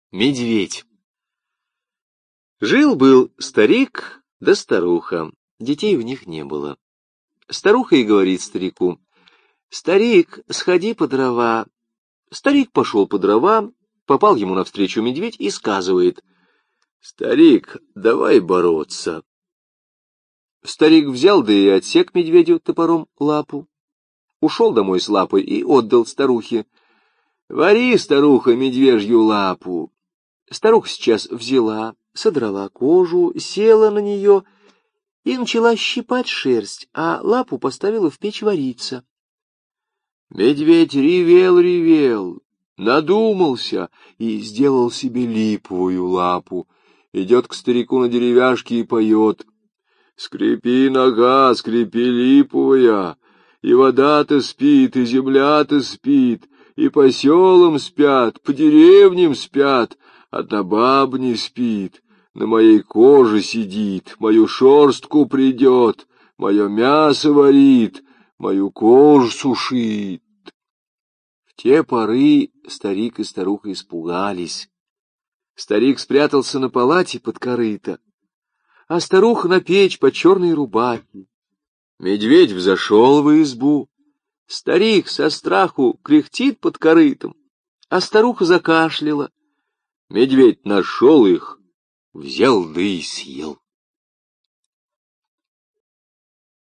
Медведь. Жил-был старик да старуха, детей у них не было. Старуха и говорит старику: «Старик, сходи по дрова». Старик пошел по дровам, попал ему навстречу медведь и сказывает: «Старик, давай бороться». Старик взял да и отсек медведю топором лапу, ушел домой с лапой и отдал старухе. «Вари, старуха, медвежью лапу». Старуха сейчас взяла, содрала кожу, села на нее и начала щипать шерсть, а лапу поставила в печь вариться. Медведь ревел, надумался и сделал себе липовую лапу. Идет к старику на деревяшке и поет: «Скрипи, нога, скрипи, липовая, и вода-то спит, и земля-то спит, и по селам спят, по деревням спят, одна баба не спит, на моей коже сидит, мою шерстку придет, мое мясо варит, мою кожу сушит». В те поры старик и старуха испугались. Старик спрятался на палате под корыто, а старуха на печь под черной рубахой. Медведь взошел в избу. Старик со страху кряхтит под корытом, а старуха закашляла. Медведь нашел их, взял да и съел.